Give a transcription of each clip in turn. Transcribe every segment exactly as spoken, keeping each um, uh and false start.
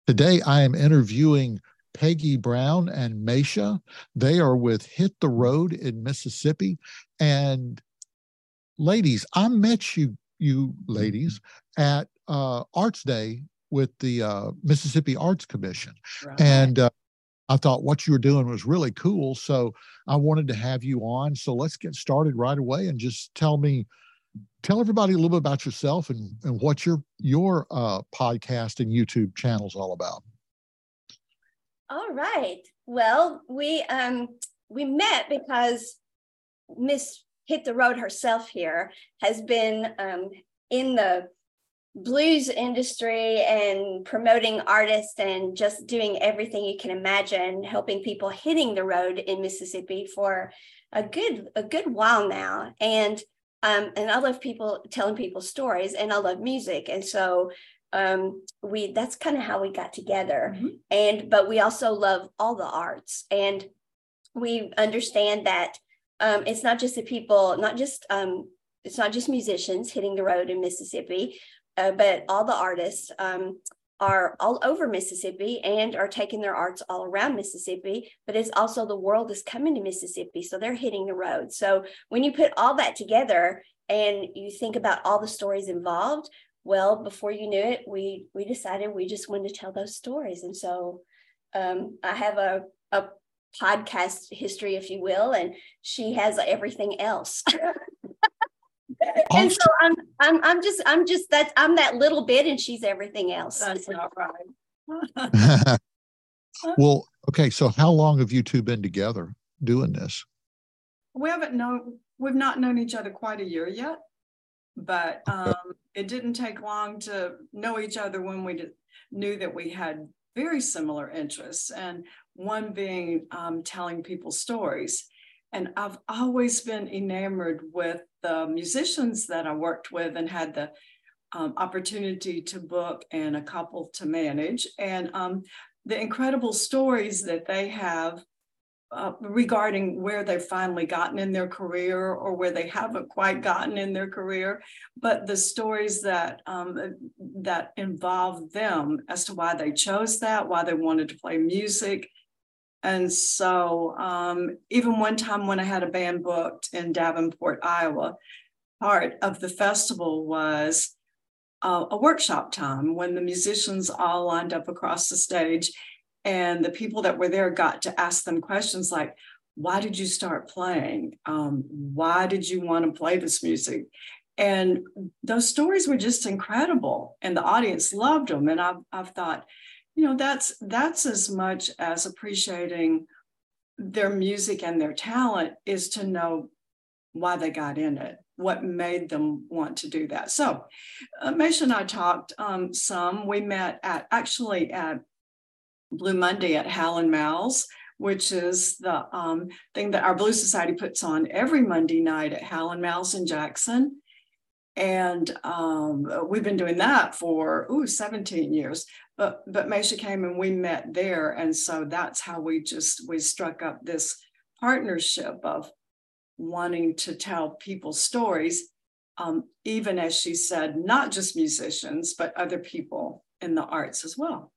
Today, I am interviewing Peggy Brown and Maisha. They are with Hit the Road in Mississippi. And ladies, I met you, you ladies, at uh, Arts Day with the uh, Mississippi Arts Commission. Right. And uh, I thought what you were doing was really cool. So I wanted to have you on. So let's get started right away and just tell me, tell everybody a little bit about yourself and, and what your your uh, podcast and YouTube channel is all about. All right. Well, we um we met because Miss Hit the Road herself here has been um, in the blues industry and promoting artists and just doing everything you can imagine, helping people hitting the road in Mississippi for a good a good while now. And um, and I love people telling people stories, and I love music, and so um, we that's kind of how we got together. Mm-hmm. And but we also love all the arts, and we understand that um, it's not just the people, not just um, it's not just musicians hitting the road in Mississippi. Uh, but all the artists um, are all over Mississippi and are taking their arts all around Mississippi, but it's also the world is coming to Mississippi, so they're hitting the road. So when you put all that together and you think about all the stories involved, well, before you knew it, we we decided we just wanted to tell those stories. And so um, I have a, a podcast history, if you will, and she has everything else. And so I'm, I'm, I'm just, I'm just that I'm that little bit, and she's everything else. That's not right. Well, okay. So how long have you two been together doing this? We haven't known, we've not known each other quite a year yet, but um, it didn't take long to know each other when we did, knew that we had very similar interests, and one being um, telling people stories. And I've always been enamored with the musicians that I worked with and had the um, opportunity to book and a couple to manage, and um, the incredible stories that they have uh, regarding where they've finally gotten in their career or where they haven't quite gotten in their career, but the stories that um, that involve them as to why they chose that, why they wanted to play music. And so um, even one time when I had a band booked in Davenport, Iowa, part of the festival was uh, a workshop time when the musicians all lined up across the stage, and the people that were there got to ask them questions like, why did you start playing? Um, why did you want to play this music? And those stories were just incredible, and the audience loved them. And I've, I've thought, you know, that's that's as much as appreciating their music and their talent is to know why they got in it, what made them want to do that. So uh, Maisha and I talked um, some. We met at actually at Blue Monday at Hal and Mal's, which is the um, thing that our Blues Society puts on every Monday night at Hal and Mal's in Jackson. And um, we've been doing that for, ooh, seventeen years. But, but Maisha came and we met there. And so that's how we just, we struck up this partnership of wanting to tell people stories, um, even as she said, not just musicians, but other people in the arts as well.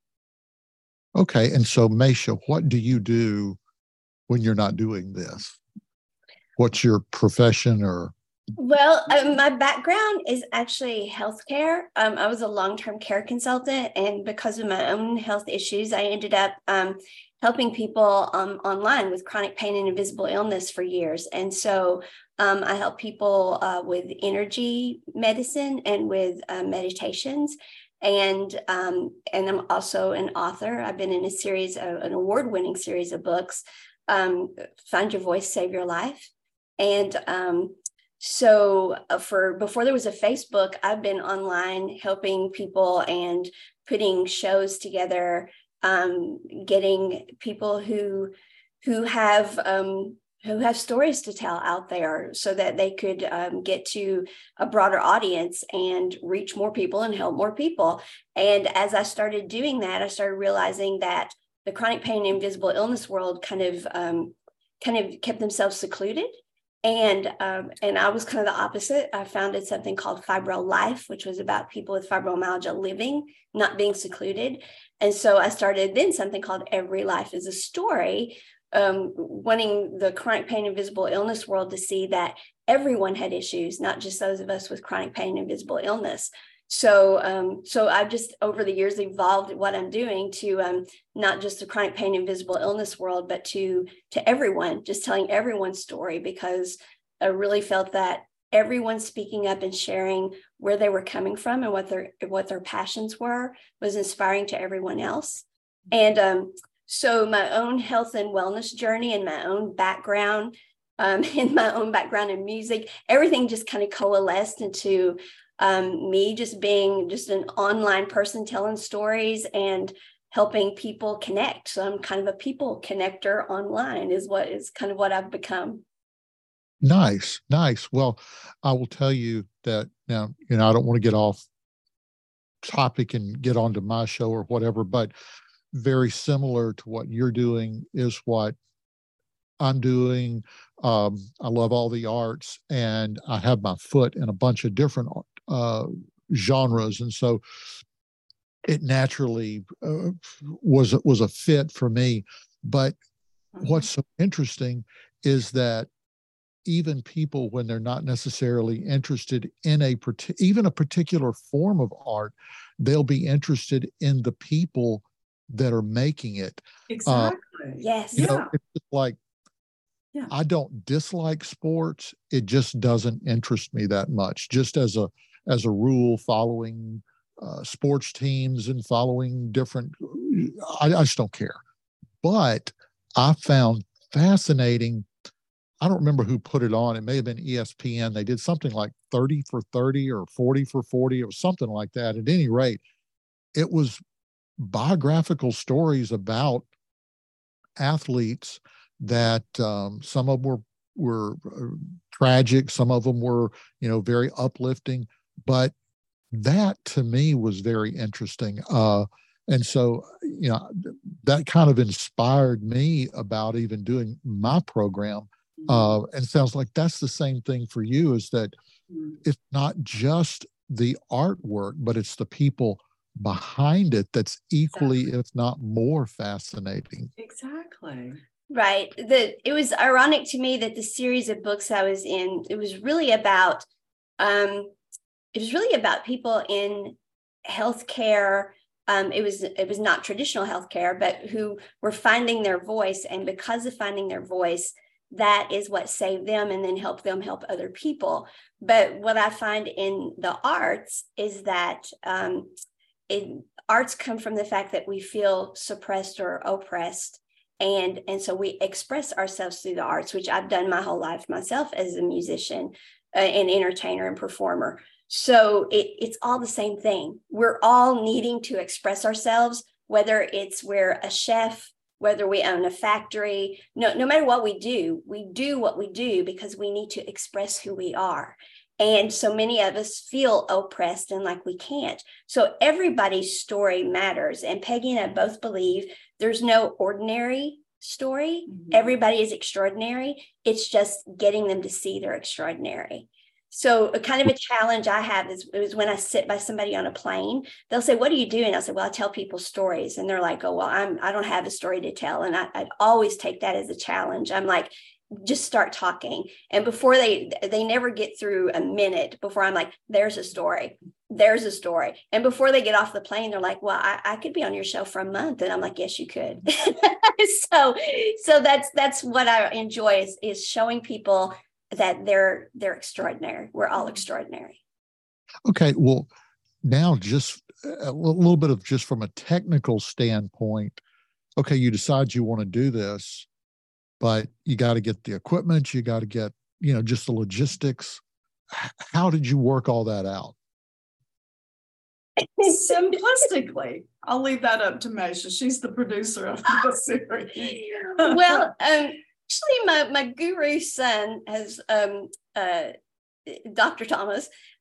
Okay. And so Maisha, what do you do when you're not doing this? What's your profession or? Well, um, my background is actually healthcare. Um, I was a long-term care consultant, and because of my own health issues, I ended up um, helping people um, online with chronic pain and invisible illness for years. And so um, I help people uh, with energy medicine and with uh, meditations. And um, and I'm also an author. I've been in a series, of, an award-winning series of books, um, Find Your Voice, Save Your Life. And um, So uh, for before there was a Facebook, I've been online helping people and putting shows together, um, getting people who who have um, who have stories to tell out there so that they could um, get to a broader audience and reach more people and help more people. And as I started doing that, I started realizing that the chronic pain and invisible illness world kind of um, kind of kept themselves secluded. And um, and I was kind of the opposite. I founded something called Fibro Life, which was about people with fibromyalgia living, not being secluded. And so I started then something called Every Life is a Story, um, wanting the chronic pain and visible illness world to see that everyone had issues, not just those of us with chronic pain and visible illness. So, um, so I've just over the years evolved what I'm doing to um, not just the chronic pain and visible illness world, but to to everyone, just telling everyone's story, because I really felt that everyone speaking up and sharing where they were coming from and what their what their passions were was inspiring to everyone else. And um, so my own health and wellness journey and my own background, um, in my own background in music, everything just kind of coalesced into um, me just being just an online person telling stories and helping people connect. So I'm kind of a people connector online is what is kind of what I've become. Nice, nice. Well, I will tell you that now, you know, I don't want to get off topic and get onto my show or whatever, but very similar to what you're doing is what I'm doing. Um, I love all the arts, and I have my foot in a bunch of different uh, genres. And so it naturally uh, was, was a fit for me. But mm-hmm. what's so interesting is that even people, when they're not necessarily interested in a even a particular form of art, they'll be interested in the people that are making it. Exactly. Uh, yes. You yeah. know, it's just like, yeah. I don't dislike sports. It just doesn't interest me that much. Just as a as a rule, following uh, sports teams and following different, I, I just don't care. But I found fascinating. I don't remember who put it on. It may have been E S P N. They did something like thirty for thirty or forty for forty or something like that. At any rate, it was biographical stories about athletes that um, some of them were, were tragic. Some of them were, you know, very uplifting. But that to me was very interesting. Uh, and so, you know, that kind of inspired me about even doing my program. Uh, and it sounds like that's the same thing for you, is that it's not just the artwork, but it's the people behind it that's equally, exactly. if not more fascinating. Exactly. Right. The, it was ironic to me that the series of books I was in, it was really about, um, it was really about people in healthcare. Um, it was it was not traditional healthcare, but who were finding their voice. And because of finding their voice, that is what saved them and then helped them help other people. But what I find in the arts is that um, it, arts come from the fact that we feel suppressed or oppressed. And, and so we express ourselves through the arts, which I've done my whole life myself as a musician, uh, and entertainer and performer. So it, it's all the same thing. We're all needing to express ourselves, whether it's we're a chef, whether we own a factory, no, no matter what we do, we do what we do because we need to express who we are. And so many of us feel oppressed and like we can't. So everybody's story matters. And Peggy and I both believe there's no ordinary story. Mm-hmm. Everybody is extraordinary. It's just getting them to see they're extraordinary. So a kind of a challenge I have is, is when I sit by somebody on a plane, they'll say, what do you do? And I'll say, well, I tell people stories. And they're like, oh, well, I'm, I don't have a story to tell. And I, I'd always take that as a challenge. I'm like, just start talking. And before they, they never get through a minute before I'm like, there's a story, there's a story. And before they get off the plane, they're like, well, I, I could be on your show for a month. And I'm like, yes, you could. so, so that's, that's what I enjoy is, is showing people that they're they're extraordinary. We're all extraordinary. Okay, well, now just a little bit of just from a technical standpoint. Okay, you decide you want to do this, but you got to get the equipment. You got to get, you know, just the logistics. How did you work all that out? Simplistically, I'll leave that up to Meisha. She's the producer of the series. Well, um. Actually, my, my guru son has, um, uh, Doctor Thomas,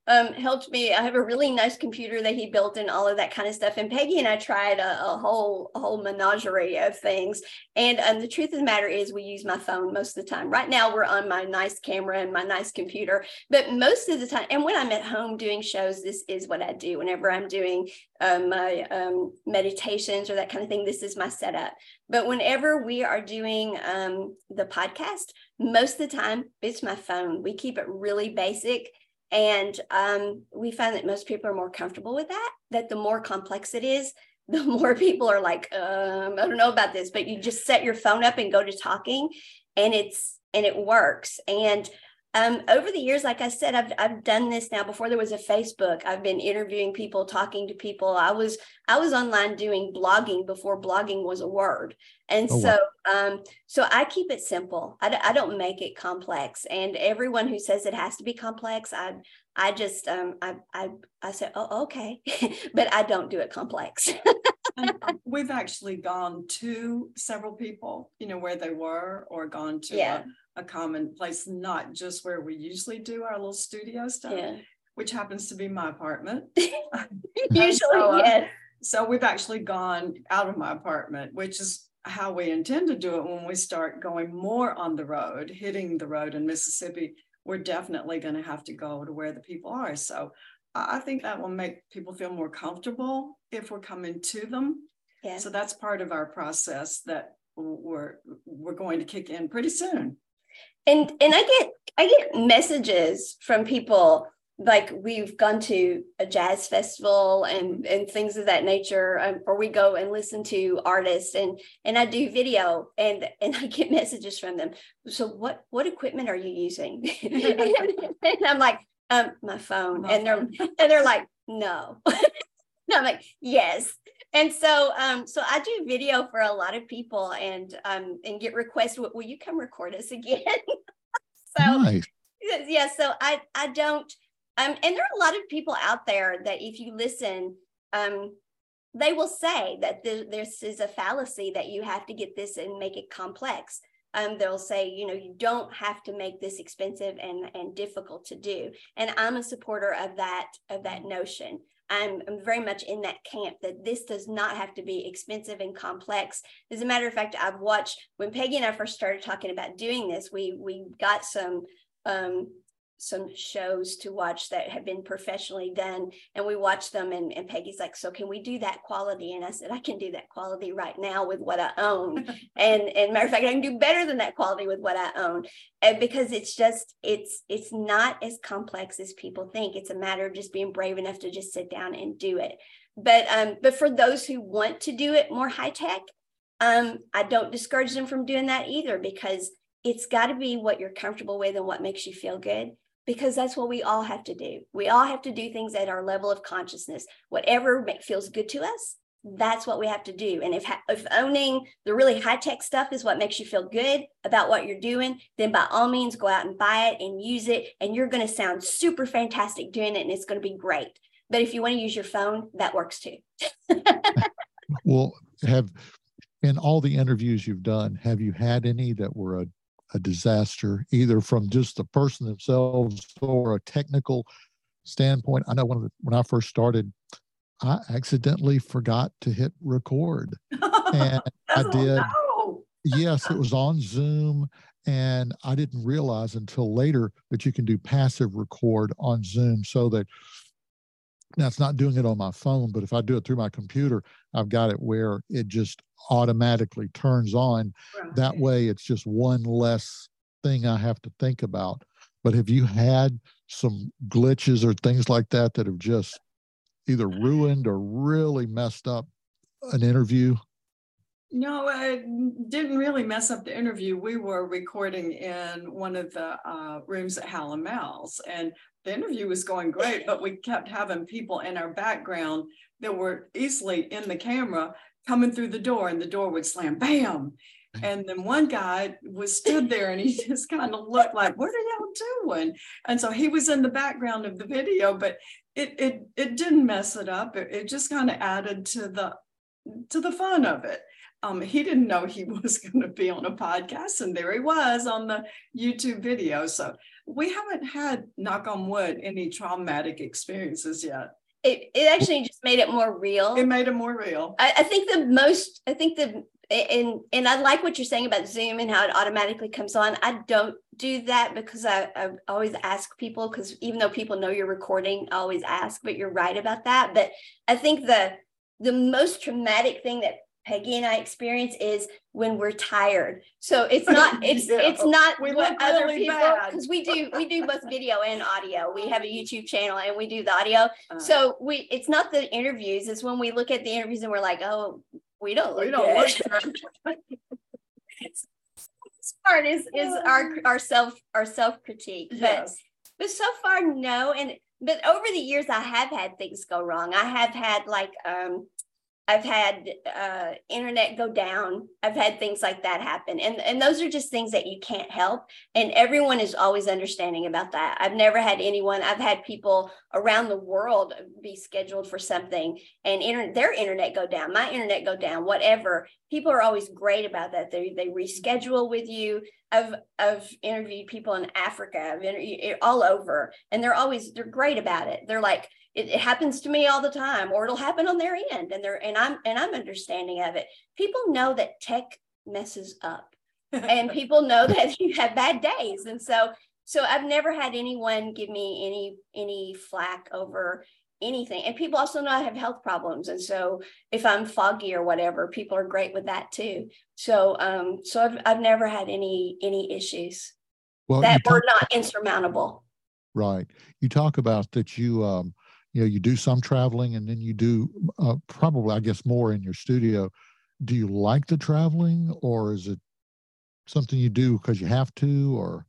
um, helped me. I have a really nice computer that he built and all of that kind of stuff. And Peggy and I tried a, a whole a whole menagerie of things. And um, the truth of the matter is we use my phone most of the time. Right now we're on my nice camera and my nice computer, but most of the time, and when I'm at home doing shows, this is what I do. Whenever I'm doing um, my um, meditations or that kind of thing, this is my setup. But whenever we are doing um, the podcast, most of the time it's my phone. We keep it really basic. And um, we find that most people are more comfortable with that, that the more complex it is, the more people are like, um, I don't know about this, but you just set your phone up and go to talking, and it's, and it works. And um, over the years, like I said, I've, I've done this now. Before there was a Facebook, I've been interviewing people, talking to people. I was, I was online doing blogging before blogging was a word. And oh, so, wow. um, so I keep it simple. I, I don't make it complex. And everyone who says it has to be complex, I, I just, um, I, I, I say, oh, okay, but I don't do it complex. And we've actually gone to several people, you know, where they were, or gone to yeah. a, a common place, not just where we usually do our little studio stuff, yeah. which happens to be my apartment. Usually, so, yes. Uh, so we've actually gone out of my apartment, which is how we intend to do it when we start going more on the road, hitting the road in Mississippi. We're definitely going to have to go to where the people are. So I think that will make people feel more comfortable if we're coming to them. Yeah. So that's part of our process that we're we're going to kick in pretty soon. And and I get I get messages from people, like we've gone to a jazz festival and and things of that nature, um, or we go and listen to artists, and and I do video, and and I get messages from them. So what what equipment are you using? And I'm like, um, my phone, my and they're phone. and they're like, no. And I'm like, yes. And so, um, so I do video for a lot of people, and um, and get requests. Will you come record us again? So, nice. Yeah. So I I don't. Um, and there are a lot of people out there that if you listen, um, they will say that th- this is a fallacy, that you have to get this and make it complex. Um, they'll say, you know, you don't have to make this expensive and, and difficult to do. And I'm a supporter of that, of that notion. I'm, I'm very much in that camp, that this does not have to be expensive and complex. As a matter of fact, I've watched, when Peggy and I first started talking about doing this, we, we got some, um, some shows to watch that have been professionally done, and we watched them, and, and Peggy's like, so can we do that quality? And I said, I can do that quality right now with what I own. and and matter of fact, I can do better than that quality with what I own. And because it's just, it's it's not as complex as people think. It's a matter of just being brave enough to just sit down and do it. But um, but for those who want to do it more high tech, um, I don't discourage them from doing that either, because it's got to be what you're comfortable with and what makes you feel good. Because that's what we all have to do. We all have to do things at our level of consciousness. Whatever feels good to us, that's what we have to do. And if, if owning the really high-tech stuff is what makes you feel good about what you're doing, then by all means, go out and buy it and use it. And you're going to sound super fantastic doing it, and it's going to be great. But if you want to use your phone, that works too. Well, have in all the interviews you've done, have you had any that were a a disaster, either from just the person themselves or a technical standpoint? I know one of the, when I first started, I accidentally forgot to hit record. And I did. No. Yes, it was on Zoom. And I didn't realize until later that you can do passive record on Zoom, so that now it's not doing it on my phone, but if I do it through my computer, I've got it where it just automatically turns on. Right. That way it's just one less thing I have to think about. But have you had some glitches or things like that that have just either ruined or really messed up an interview? No, it didn't really mess up the interview. We were recording in one of the uh, rooms at Hal and Mal's, and the interview was going great, but we kept having people in our background that were easily in the camera coming through the door, and the door would slam, bam. And then one guy was stood there, and he just kind of looked like, what are y'all doing? And so he was in the background of the video, but it it it didn't mess it up. It, it just kind of added to the to the fun of it. Um, he didn't know he was going to be on a podcast, and there he was on the YouTube video. So we haven't had, knock on wood, any traumatic experiences yet. It, it actually just made it more real. It made it more real. I, I think the most, I think the, and and I like what you're saying about Zoom and how it automatically comes on. I don't do that because I, I always ask people, because even though people know you're recording, I always ask, but you're right about that. But I think the the most traumatic thing that Peggy and I experience is when we're tired. So it's not, it's yeah. it's not we what other really people, because we do we do both video and audio. We have a YouTube channel and we do the audio. Uh, so we it's not the interviews, it's when we look at the interviews and we're like, oh, we don't look we don't good. Look this part is is our our self our self-critique. But yes. but so far, no. And but over the years I have had things go wrong. I have had like um I've had uh, internet go down. I've had things like that happen. And, and those are just things that you can't help. And everyone is always understanding about that. I've never had anyone, I've had people around the world be scheduled for something and inter- their internet go down, my internet go down, whatever. People are always great about that. They, they reschedule with you. I've, I've interviewed people in Africa, I've interviewed all over, and they're always, they're great about it. They're like, It, it happens to me all the time, or it'll happen on their end, and they're and I'm and I'm understanding of it. People know that tech messes up, and people know that you have bad days, and so so I've never had anyone give me any any flack over anything. And people also know I have health problems, and so if I'm foggy or whatever, people are great with that too. So um so I've I've never had any any issues well, that were talk- not insurmountable. Right. You talk about that you um. You know, you do some traveling, and then you do uh, probably, I guess, more in your studio. Do you like the traveling, or is it something you do because you have to, or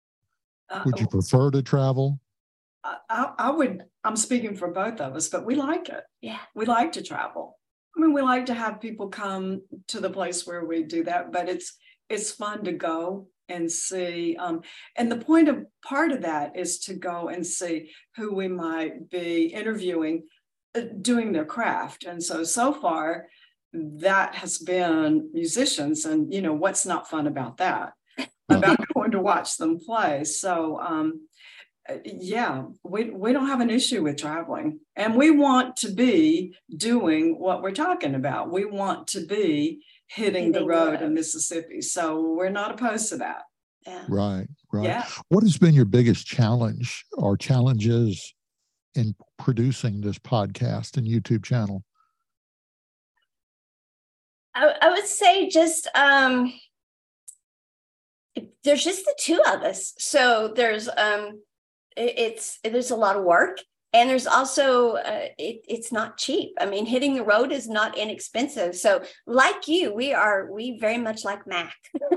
would you prefer to travel? I, I would, I'm speaking for both of us, but we like it. Yeah. We like to travel. I mean, we like to have people come to the place where we do that, but it's, it's fun to go and see. Um, and the point of part of that is to go and see who we might be interviewing uh, doing their craft. And so, so far, that has been musicians. And, you know, what's not fun about that? About going to watch them play. So, um, yeah, we, we don't have an issue with traveling. And we want to be doing what we're talking about. We want to be hitting the road in Mississippi. So we're not opposed to that. Yeah. Right, right. Yeah. What has been your biggest challenge or challenges in producing this podcast and YouTube channel? I, I would say just, um, there's just the two of us. So there's, um, it, it's, there's a lot of work. And there's also, uh, it, it's not cheap. I mean, hitting the road is not inexpensive. So like you, we are, we very much like Mac.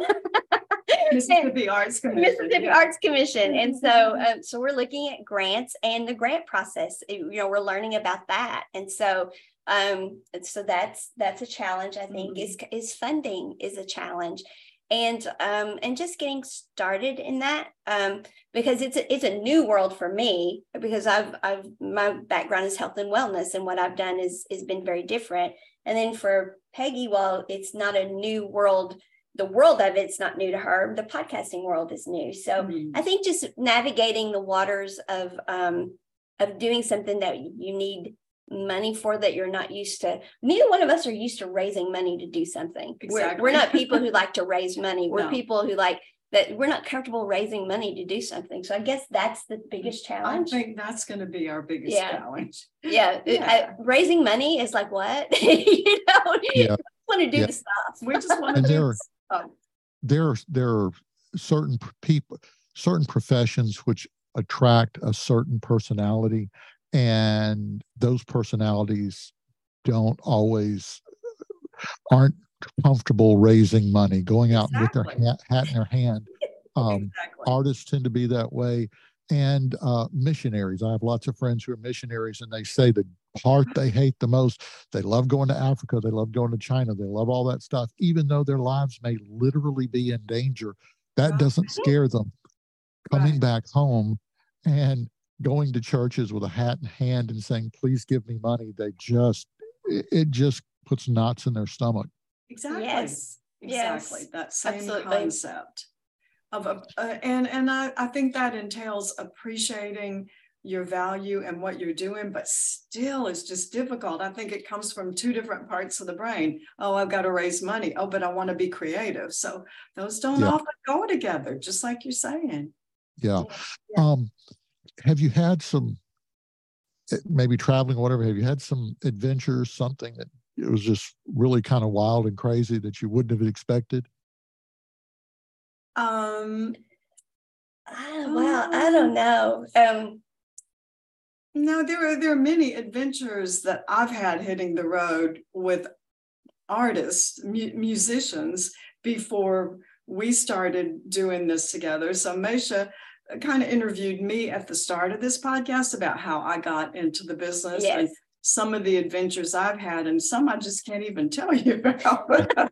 Mississippi Arts Commission. Mississippi yeah. Arts Commission. And so, um, so we're looking at grants and the grant process, you know, we're learning about that. And so, um, so that's, that's a challenge, I think, mm-hmm. is, is funding is a challenge. And um, and just getting started in that, um, because it's a, it's a new world for me, because I've I've my background is health and wellness, and what I've done is has been very different. And then for Peggy, while it's not a new world, the world of it's not new to her. The podcasting world is new. So mm-hmm. I think just navigating the waters of um, of doing something that you need money for, that you're not used to. Neither one of us are used to raising money to do something. Exactly. We're, we're not people who like to raise money. We're no. people who like that. We're not comfortable raising money to do something. So I guess that's the biggest challenge. I think that's going to be our biggest yeah. challenge. Yeah. yeah. I, raising money is like, what? you know, yeah. you want to do yeah. the stuff. We just want to do there, the stuff. There, there are certain people, certain professions which attract a certain personality. And those personalities don't always, aren't comfortable raising money, going out exactly. with their hat, hat in their hand. Um, exactly. Artists tend to be that way. And uh, missionaries. I have lots of friends who are missionaries, and they say the part they hate the most, they love going to Africa, they love going to China, they love all that stuff, even though their lives may literally be in danger. That right. doesn't scare them. Coming right. back home and going to churches with a hat in hand and saying, please give me money, they just, it just puts knots in their stomach. Exactly. Yes. Exactly. Yes. That same Absolutely. concept of a, uh, and and I, I think that entails appreciating your value and what you're doing, but still it's just difficult. I think it comes from two different parts of the brain. Oh, I've got to raise money. Oh, but I want to be creative. So those don't Yeah. often go together, just like you're saying. Yeah. Yeah. Um, have you had some, maybe traveling or whatever, have you had some adventures, something that it was just really kind of wild and crazy that you wouldn't have expected? Um, Oh, wow. I don't know. Um, no, there are there are many adventures that I've had hitting the road with artists, mu- musicians before we started doing this together. So Mesha kind of interviewed me at the start of this podcast about how I got into the business yes. and some of the adventures I've had, and some I just can't even tell you about.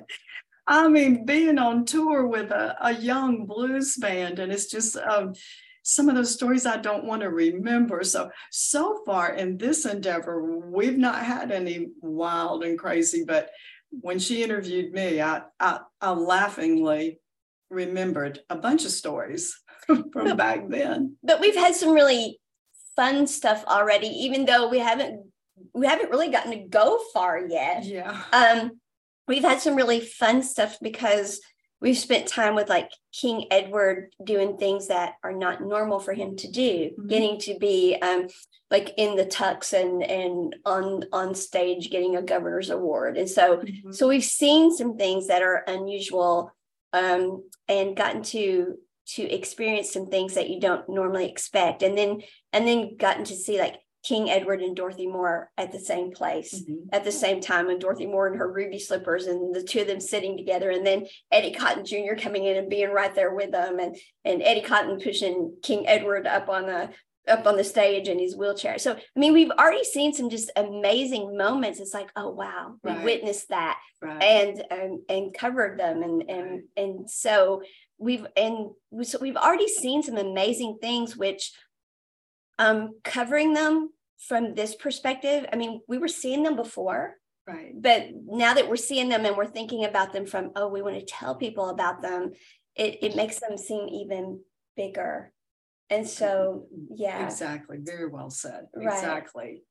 I mean, being on tour with a, a young blues band, and it's just um, some of those stories I don't want to remember. So, so far in this endeavor, we've not had any wild and crazy, but when she interviewed me, I, I, I laughingly remembered a bunch of stories from but, back then. But we've had some really fun stuff already, even though we haven't we haven't really gotten to go far yet. Yeah. Um, we've had some really fun stuff because we've spent time with like King Edward doing things that are not normal for him to do, mm-hmm. getting to be um, like in the tux and and on on stage getting a governor's award. And so, mm-hmm. so we've seen some things that are unusual um, and gotten to to experience some things that you don't normally expect. And then and then gotten to see like King Edward and Dorothy Moore at the same place mm-hmm. at the same time, and Dorothy Moore in her ruby slippers and the two of them sitting together, and then Eddie Cotton Junior coming in and being right there with them, and and Eddie Cotton pushing King Edward up on the up on the stage in his wheelchair. So I mean, we've already seen some just amazing moments. It's like, oh wow, we right. witnessed that right. and and and covered them, and and right. and so we've and we, so we've already seen some amazing things, which um covering them from this perspective, I mean, we were seeing them before, right? But now that we're seeing them and we're thinking about them from, oh, we want to tell people about them, it, it makes them seem even bigger. And so, yeah. Exactly. Very well said. Right. Exactly.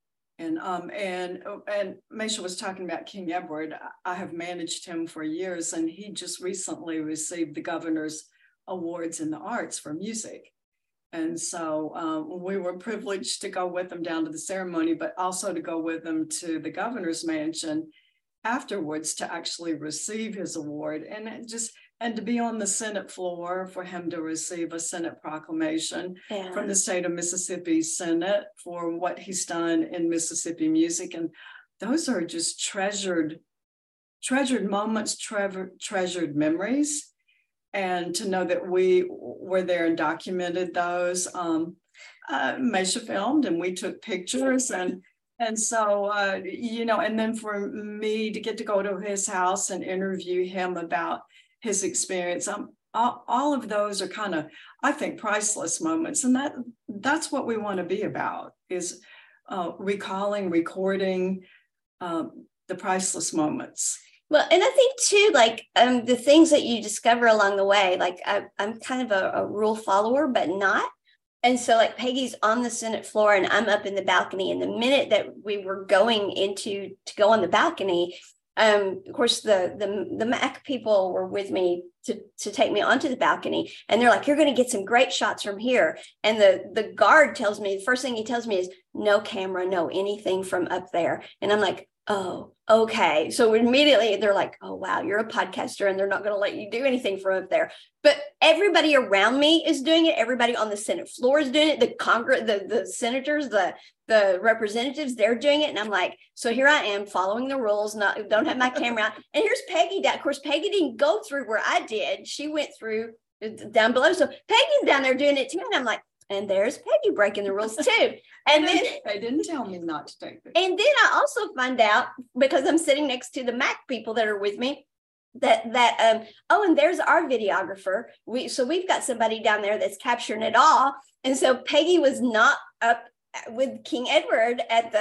And um and and Mesha was talking about King Edward. I have managed him for years, and he just recently received the governor's awards in the arts for music. And so um, we were privileged to go with them down to the ceremony, but also to go with them to the governor's mansion afterwards to actually receive his award, and it just and to be on the Senate floor for him to receive a Senate proclamation yeah. from the state of Mississippi Senate for what he's done in Mississippi music. And those are just treasured, treasured moments, tre- treasured memories. And to know that we were there and documented those, um, uh, Mesha filmed and we took pictures, and and so uh, you know, and then for me to get to go to his house and interview him about his experience, um, all, all of those are kind of, I think, priceless moments, and that that's what we want to be about, is uh, recalling, recording um, the priceless moments. Well, and I think too, like um, the things that you discover along the way, like I, I'm kind of a, a rule follower, but not. And so like Peggy's on the Senate floor and I'm up in the balcony. And the minute that we were going into to go on the balcony, um, of course, the, the, the Mac people were with me to, to take me onto the balcony. And they're like, you're going to get some great shots from here. And the, the guard tells me, the first thing he tells me is no camera, no anything from up there. And I'm like, oh, okay. So immediately they're like, oh, wow, you're a podcaster and they're not going to let you do anything from up there. But everybody around me is doing it. Everybody on the Senate floor is doing it. The Congress, the, the senators, the, the representatives, they're doing it. And I'm like, so here I am following the rules, not don't have my camera out. And here's Peggy down. Of course, Peggy didn't go through where I did. She went through down below. So Peggy's down there doing it too. And I'm like, and there's Peggy breaking the rules too. And then they didn't tell me not to take it. And then I also find out, because I'm sitting next to the Mac people that are with me, that that um oh, and there's our videographer. We so we've got somebody down there that's capturing it all. And so Peggy was not up with King Edward at the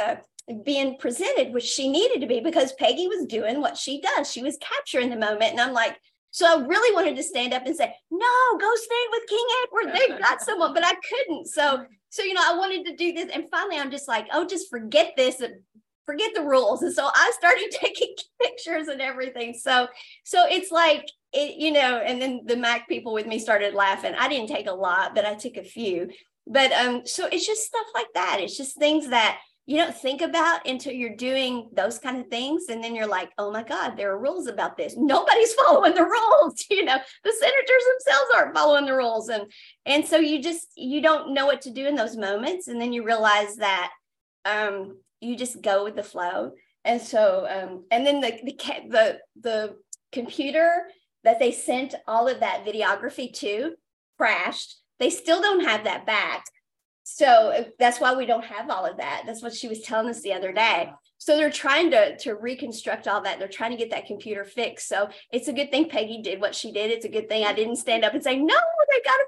being presented, which she needed to be, because Peggy was doing what she does. She was capturing the moment. And I'm like, so I really wanted to stand up and say, no, go stand with King Edward. They've got someone, but I couldn't. So, so, you know, I wanted to do this. And finally, I'm just like, oh, just forget this. Forget the rules. And so I started taking pictures and everything. So, so it's like, it, you know, and then the Mac people with me started laughing. I didn't take a lot, but I took a few. But um, so it's just stuff like that. It's just things that you don't think about until you're doing those kind of things. And then you're like, oh my God, there are rules about this. Nobody's following the rules. You know, the senators themselves aren't following the rules. And, and so you just, you don't know what to do in those moments. And then you realize that um, you just go with the flow. And so, um, and then the, the, the, the computer that they sent all of that videography to crashed. They still don't have that back. So that's why we don't have all of that. That's what she was telling us the other day. So they're trying to, to reconstruct all that. They're trying to get that computer fixed. So it's a good thing Peggy did what she did. It's a good thing I didn't stand up and say, no, they got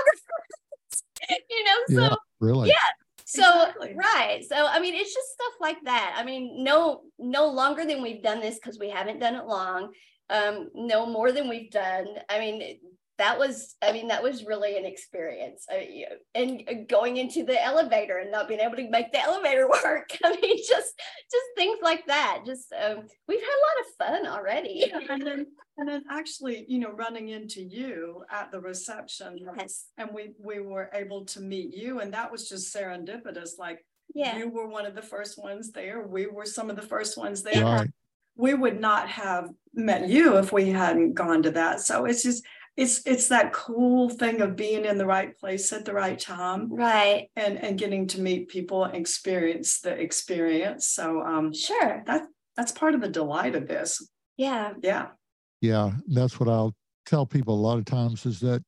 a videographer. You know, so yeah, really. Yeah. So, Exactly. right. So, I mean, it's just stuff like that. I mean, no, no longer than we've done this, because we haven't done it long. Um, no more than we've done. I mean, that was, I mean, that was really an experience. Uh, you know, and going into the elevator and not being able to make the elevator work. I mean, just, just things like that. Just, um, we've had a lot of fun already. Yeah, and then, and then actually, you know, running into you at the reception, Yes. and we, we were able to meet you, and that was just serendipitous. Like, Yeah. you were one of the first ones there. We were some of the first ones there. Right. We would not have met you if we hadn't gone to that. So it's just, it's it's that cool thing of being in the right place at the right time, Right. and and getting to meet people and experience the experience. So um Sure. that that's part of the delight of this. Yeah. Yeah. Yeah, that's what I'll tell people a lot of times, is that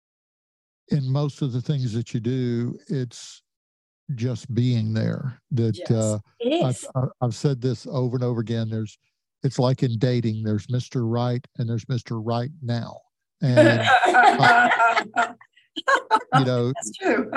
in most of the things that you do, it's just being there. That Yes. uh, It I've, is. I- I've said this over and over again. There's, it's like in dating. There's Mister Right and there's Mister Right Now, and you know, That's true.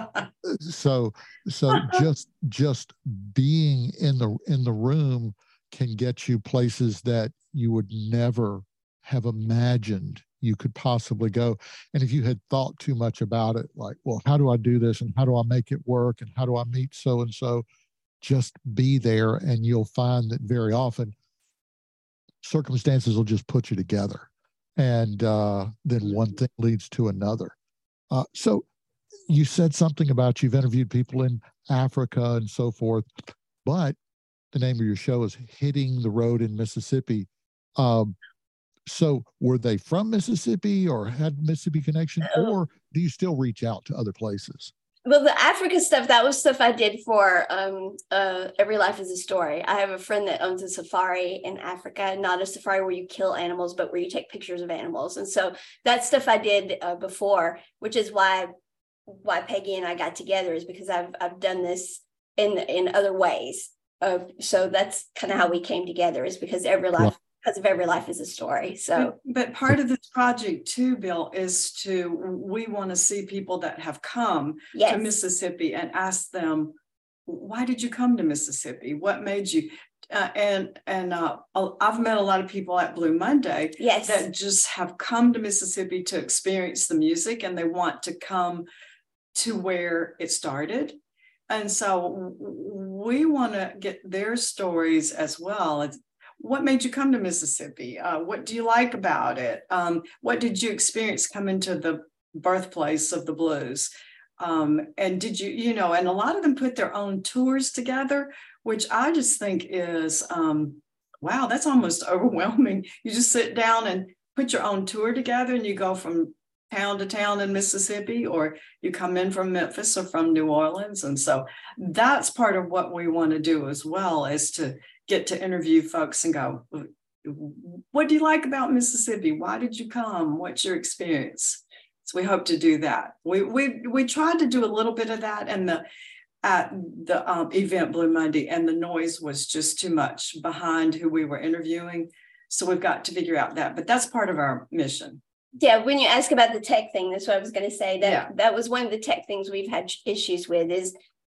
so so just just being in the in the room can get you places that you would never have imagined you could possibly go. And if you had thought too much about it, like, well, how do I do this and how do I make it work and how do I meet so and so, just be there, and you'll find that very often circumstances will just put you together, and uh, then one thing leads to another. Uh, so you said something about you've interviewed people in Africa and so forth, but the name of your show is Hitting the Road in Mississippi. Um, so were they from Mississippi or had Mississippi connection, or do you still reach out to other places? Well, the Africa stuff, that was stuff I did for um, uh, Every Life is a Story. I have a friend that owns a safari in Africa, not a safari where you kill animals, but where you take pictures of animals. And so that's stuff I did uh, before, which is why why Peggy and I got together, is because I've I've done this in in other ways. Uh, so that's kind of how we came together, is because every life, Well, because of Every Life is a Story. So, But, but part of this project too, Bill, is to, we want to see people that have come yes. to Mississippi and ask them, why did you come to Mississippi? What made you? Uh, and and uh, I've met a lot of people at Blue Monday Yes. that just have come to Mississippi to experience the music, and they want to come to where it started. And so we want to get their stories as well. It's, what made you come to Mississippi? Uh, what do you like about it? Um, what did you experience coming to the birthplace of the blues? Um, and did you, you know, and a lot of them put their own tours together, which I just think is, um, wow, that's almost overwhelming. You just sit down and put your own tour together, and you go from town to town in Mississippi, or you come in from Memphis or from New Orleans. And so that's part of what we want to do as well, is to get to interview folks and go, what do you like about Mississippi? Why did you come? What's your experience? So we hope to do that. We we we tried to do a little bit of that and the at the um, event Blue Monday, and the noise was just too much behind who we were interviewing. So we've got to figure out that, but that's part of our mission. Yeah, when you ask about the tech thing, that's what I was going to say. That Yeah. that was one of the tech things we've had issues with, is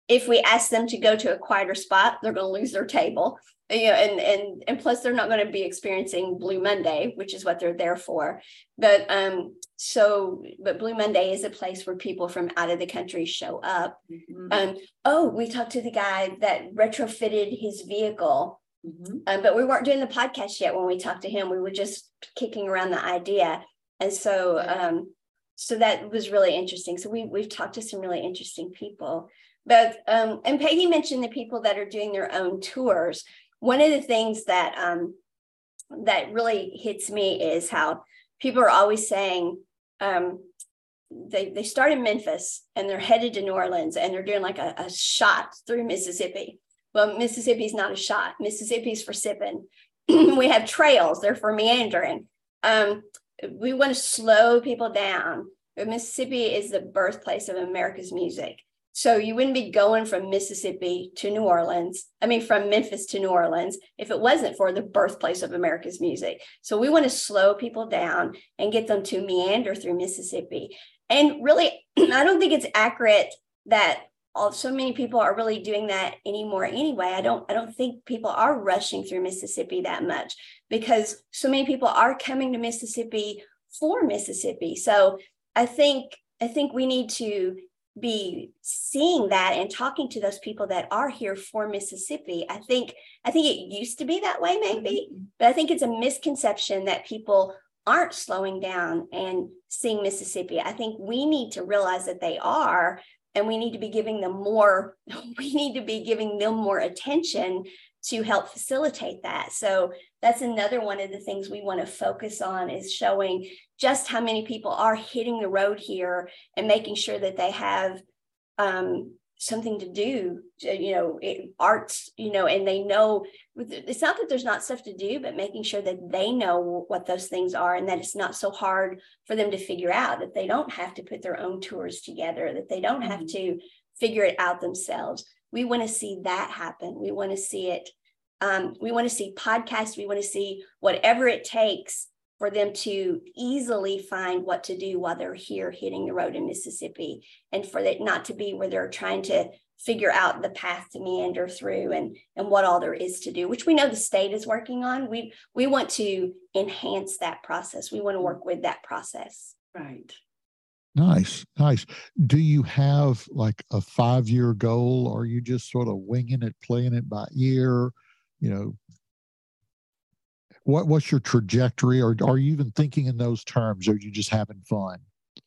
if we ask them to go to a quieter spot, they're going to lose their table. You know, and and and plus they're not going to be experiencing Blue Monday, which is what they're there for. But um, so but Blue Monday is a place where people from out of the country show up. Mm-hmm. Um, oh, we talked to the guy that retrofitted his vehicle, mm-hmm. um, but we weren't doing the podcast yet when we talked to him. We were just kicking around the idea, and so yeah. um, so that was really interesting. So we we've talked to some really interesting people. But um, and Peggy mentioned the people that are doing their own tours. One of the things that um, that really hits me is how people are always saying um, they, they start in Memphis and they're headed to New Orleans and they're doing like a, a shot through Mississippi. Well, Mississippi is not a shot. Mississippi is for sipping. We have trails. They're for meandering. Um, we want to slow people down. But Mississippi is the birthplace of America's music. So you wouldn't be going from Mississippi to New Orleans, I mean, from Memphis to New Orleans, if it wasn't for the birthplace of America's music. So we want to slow people down and get them to meander through Mississippi. And really, I don't think it's accurate that all, so many people are really doing that anymore anyway. I don't, I don't think people are rushing through Mississippi that much because so many people are coming to Mississippi for Mississippi. So I think, I think we need to be seeing that and talking to those people that are here for Mississippi. I think I think it used to be that way maybe, but I think it's a misconception that people aren't slowing down and seeing Mississippi. I think we need to realize that they are, and we need to be giving them more, we need to be giving them more attention to help facilitate that. So that's another one of the things we want to focus on is showing just how many people are hitting the road here and making sure that they have um, something to do, you know, it, arts, you know, and they know, it's not that there's not stuff to do, but making sure that they know what those things are and that it's not so hard for them to figure out, that they don't have to put their own tours together, that they don't have to figure it out themselves. We want to see that happen. We want to see it. Um, we want to see podcasts. We want to see whatever it takes for them to easily find what to do while they're here hitting the road in Mississippi, and for it not to be where they're trying to figure out the path to meander through and, and what all there is to do, which we know the state is working on. We, we want to enhance that process. We want to work with that process. Right. Nice, nice. Do you have like a five-year goal, or are you just sort of winging it, playing it by ear? You know, what what's your trajectory, or are you even thinking in those terms, or are you just having fun?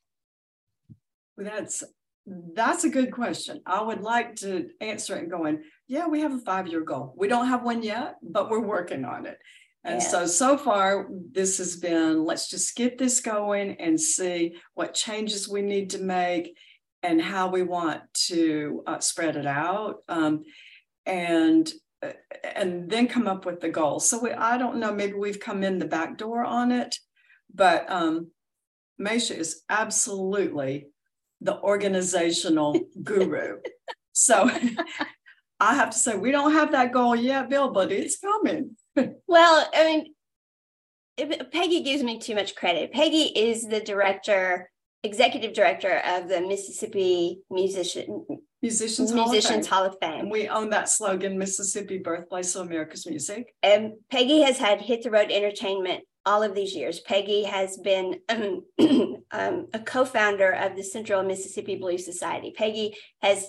That's that's a good question. I would like to answer it going, yeah, we have a five-year goal. We don't have one yet, but we're working on it. And yeah. so, so far, this has been, let's just get this going and see what changes we need to make and how we want to uh, spread it out, um, and, and then come up with the goals. So we, I don't know, maybe we've come in the back door on it, but um, Maisha is absolutely the organizational guru. So I have to say, we don't have that goal yet, Bill, but it's coming. Well, I mean, it, Peggy gives me too much credit. Peggy is the director, executive director of the Mississippi Musician, Musicians, Musicians Hall, Hall of Fame. And we own that slogan, Mississippi, birthplace of America's music. And Peggy has had Hit the Road Entertainment all of these years. Peggy has been um, um, a co-founder of the Central Mississippi Blues Society. Peggy has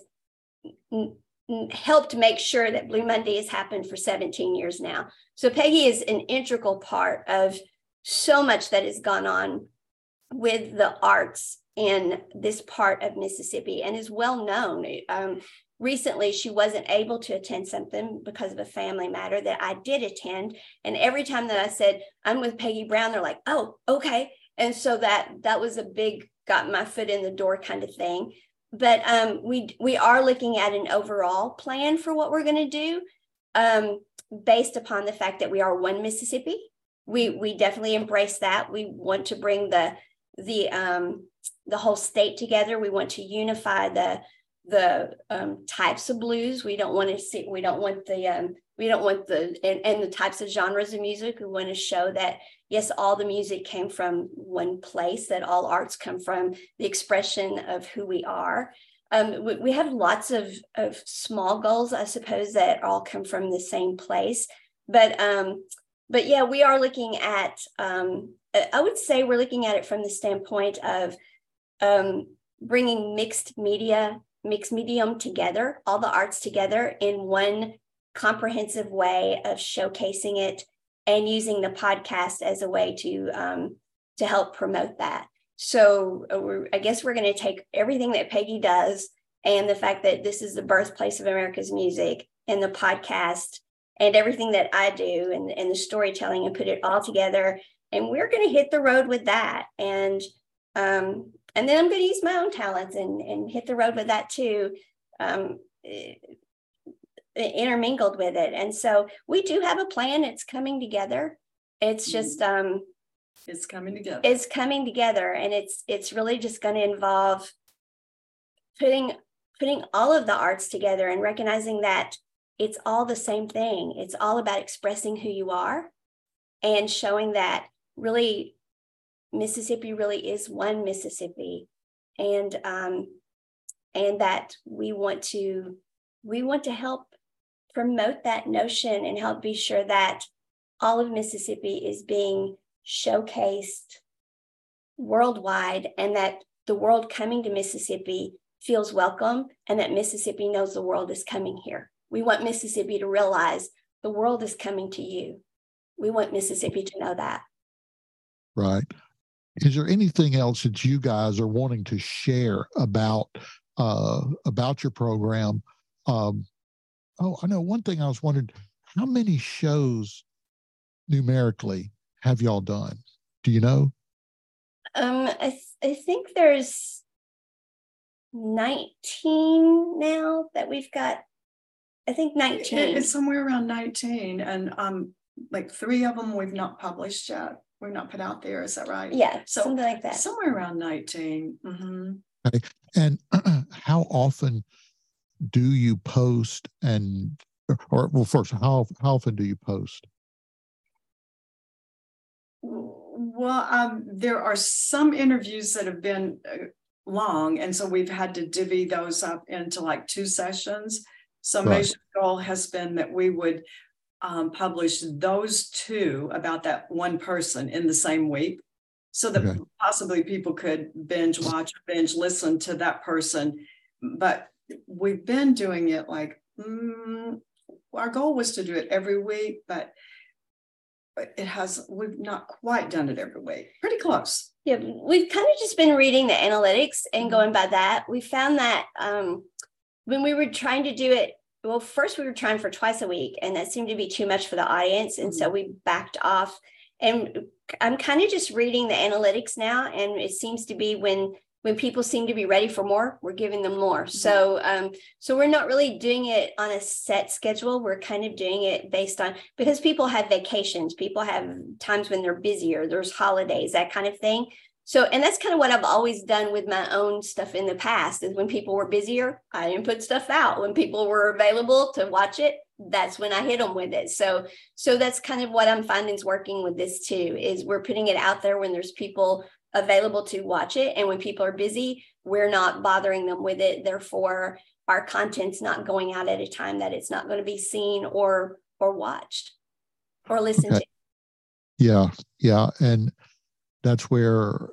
n- n- helped make sure that Blue Monday has happened for seventeen years now. So Peggy is an integral part of so much that has gone on with the arts in this part of Mississippi and is well known. Um, recently, she wasn't able to attend something because of a family matter that I did attend. And every time that I said, I'm with Peggy Brown, they're like, oh, okay. And so that that was a big, got my foot in the door kind of thing. But um, we, we are looking at an overall plan for what we're going to do. Um, based upon the fact that we are one Mississippi. We we definitely embrace that. We want to bring the the um, the whole state together. We want to unify the the um, types of blues. We don't want to see. We don't want the um, we don't want the and, and the types of genres of music. We want to show that yes, all the music came from one place. That all arts come from the expression of who we are. um, we, we have lots of, of small goals, I suppose, that all come from the same place. But um, but yeah, we are looking at, um, I would say we're looking at it from the standpoint of um, bringing mixed media, mixed medium together, all the arts together in one comprehensive way of showcasing it, and using the podcast as a way to um, to help promote that. So uh, we're, I guess we're going to take everything that Peggy does and the fact that this is the birthplace of America's music and the podcast and everything that I do and, and the storytelling and put it all together. And we're going to hit the road with that. And um, and then I'm going to use my own talents and, and hit the road with that too, um, intermingled with it. And so we do have a plan. It's coming together. It's just... Um, It's coming together. It's coming together, and it's it's really just going to involve putting putting all of the arts together and recognizing that it's all the same thing. It's all about expressing who you are and showing that really Mississippi really is one Mississippi, and um, and that we want to we want to help promote that notion and help be sure that all of Mississippi is being showcased worldwide, and that the world coming to Mississippi feels welcome, and that Mississippi knows the world is coming here. We want Mississippi to realize the world is coming to you. We want Mississippi to know that. Right. Is there anything else that you guys are wanting to share about uh, about your program? Um, oh, I know one thing I was wondering, how many shows numerically have y'all done? Do you know? Um, I, th- I think there's nineteen now that we've got. I think nineteen. It, it's somewhere around nineteen, and um, like three of them we've not published yet. We're not put out there. Is that right? Yeah, so something like that. Somewhere around nineteen. Mm-hmm. Okay. And how often do you post? And or well, first, how how often do you post? Well, um, there are some interviews that have been uh, long, and so we've had to divvy those up into like two sessions. So right. Meisha's goal has been that we would um, publish those two about that one person in the same week, so that okay. possibly people could binge watch, binge listen to that person. But we've been doing it like, mm, our goal was to do it every week, but it has, we've not quite done it every week. Pretty close. Yeah, we've kind of just been reading the analytics and going by that. We found that um, when we were trying to do it, well, first we were trying for twice a week, and that seemed to be too much for the audience. And mm-hmm. so we backed off. And I'm kind of just reading the analytics now. And it seems to be when when people seem to be ready for more, we're giving them more. Mm-hmm. So um, so we're not really doing it on a set schedule. We're kind of doing it based on, because people have vacations, people have times when they're busier, there's holidays, that kind of thing. So, and that's kind of what I've always done with my own stuff in the past, is when people were busier, I didn't put stuff out. When people were available to watch it, that's when I hit them with it. So, so that's kind of what I'm finding is working with this too, is we're putting it out there when there's people available to watch it. And when people are busy, we're not bothering them with it. Therefore, our content's not going out at a time that it's not going to be seen or, or watched or listened okay. to. Yeah. Yeah. And that's where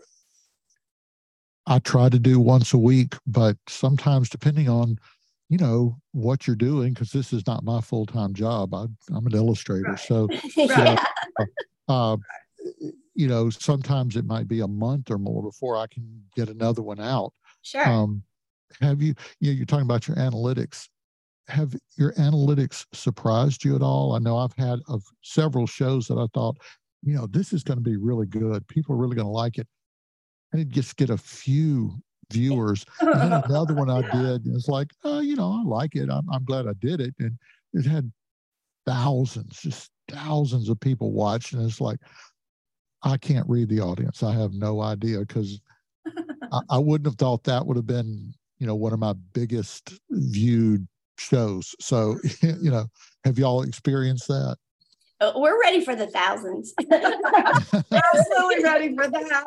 I try to do once a week, but sometimes depending on, you know, what you're doing, because this is not my full-time job. I, I'm an illustrator. Right. So, yeah. so uh, you know, sometimes it might be a month or more before I can get another one out. Sure. Um, have you, you know, you're talking about your analytics. Have your analytics surprised you at all? I know I've had of several shows that I thought, you know, this is going to be really good. People are really going to like it. And it just get a few viewers. And then another one I did, it's like, oh, you know, I like it. I'm, I'm glad I did it. And it had thousands, just thousands of people watch. And it's like, I can't read the audience. I have no idea, because I, I wouldn't have thought that would have been, you know, one of my biggest viewed shows. So, you know, have y'all experienced that? We're ready for the thousands. Absolutely ready for that.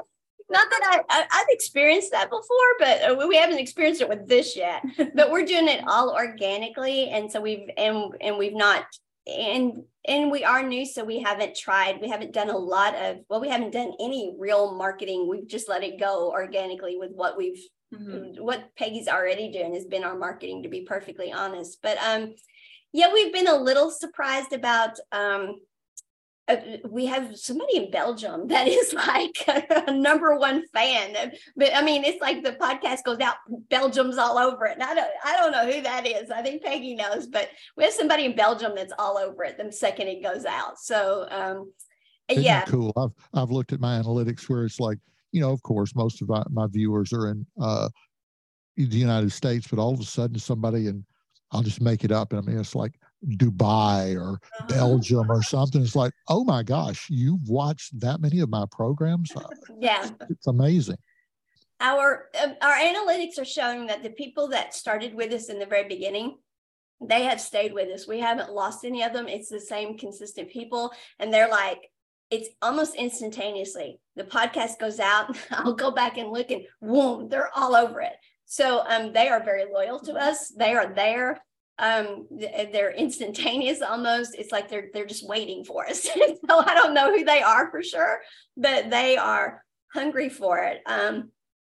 Not that I, I, I've experienced that before, but we haven't experienced it with this yet. But we're doing it all organically. And so we've, and, and we've not, and, and we are new. So we haven't tried, we haven't done a lot of, well, we haven't done any real marketing. We've just let it go organically with what we've, mm-hmm. what Peggy's already doing has been our marketing, to be perfectly honest. But um, yeah, we've been a little surprised about, um, Uh, we have somebody in Belgium that is like a, a number one fan. But I mean, it's like the podcast goes out, Belgium's all over it. And I don't, I don't know who that is. I think Peggy knows, but we have somebody in Belgium that's all over it the second it goes out. So, um, Isn't yeah. that cool? I've, I've looked at my analytics where it's like, you know, of course, most of my, my viewers are in uh, the United States, but all of a sudden somebody, and I'll just make it up. And I mean, it's like Dubai or uh-huh. Belgium or something. It's like, oh my gosh, you've watched that many of my programs? Yeah. It's, it's amazing. Our, uh, our analytics are showing that the people that started with us in the very beginning, they have stayed with us. We haven't lost any of them. It's the same consistent people. And they're like, it's almost instantaneously. The podcast goes out, I'll go back and look and boom, they're all over it. So um, they are very loyal to us. They are there. Um, they're instantaneous almost. It's like they're they're just waiting for us. So I don't know who they are for sure, but they are hungry for it. Um,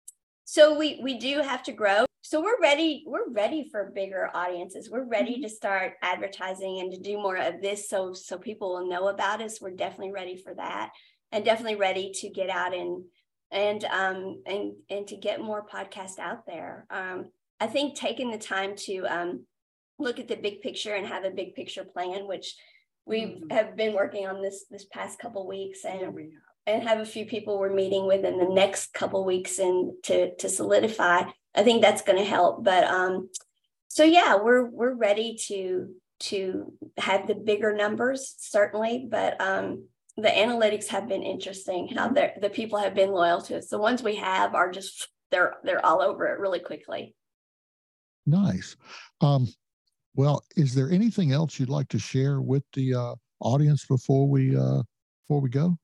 so we we do have to grow. So we're ready. We're ready for bigger audiences. We're ready to start advertising and to do more of this, so so people will know about us. We're definitely ready for that, and definitely ready to get out and and um and and to get more podcasts out there. Um, I think taking the time to um, look at the big picture and have a big picture plan, which we mm-hmm. have been working on this this past couple weeks, and yeah, we have. and have a few people we're meeting with in the next couple weeks and to to solidify. I think that's going to help. But um, so yeah, we're we're ready to to have the bigger numbers, certainly. But um, the analytics have been interesting. How mm-hmm. the people have been loyal to us. The ones we have are just they're they're all over it really quickly. Nice. Um, well, is there anything else you'd like to share with the uh, audience before we uh, before we go?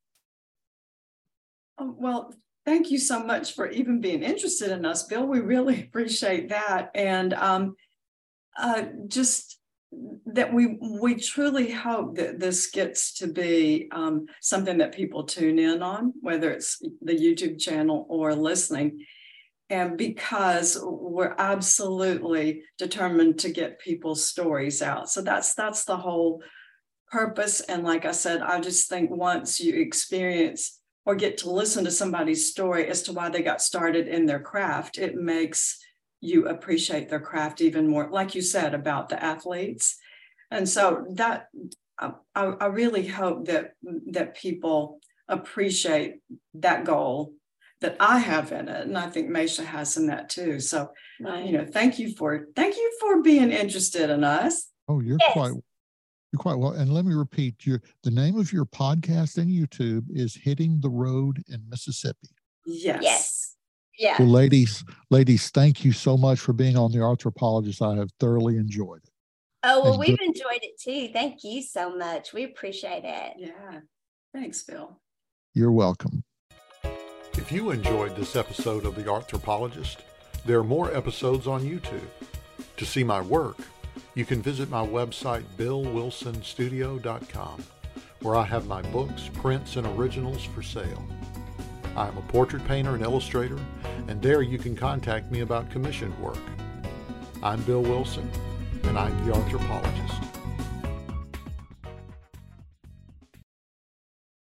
Oh, well, thank you so much for even being interested in us, Bill. We really appreciate that, and um, uh, just that we we truly hope that this gets to be um, something that people tune in on, whether it's the YouTube channel or listening. And because we're absolutely determined to get people's stories out. So that's that's the whole purpose. And like I said, I just think once you experience or get to listen to somebody's story as to why they got started in their craft, it makes you appreciate their craft even more, like you said about the athletes. And so that I, I really hope that that people appreciate that goal that I have in it, and I think Maisha has in that too. So, right. you know, thank you for thank you for being interested in us. Oh, you're yes. quite you're quite well. And let me repeat, your the name of your podcast and YouTube is Hitting the Road in Mississippi. Yes. Yes. Yeah. Well, ladies, ladies, thank you so much for being on The Arthropologist. I have thoroughly enjoyed it. Oh, well, and we've good. enjoyed it too. Thank you so much. We appreciate it. Yeah. Thanks, Bill. You're welcome. If you enjoyed this episode of The Arthropologist, there are more episodes on YouTube. To see my work, you can visit my website, bill wilson studio dot com, where I have my books, prints, and originals for sale. I am a portrait painter and illustrator, and there you can contact me about commissioned work. I'm Bill Wilson, and I'm The Arthropologist.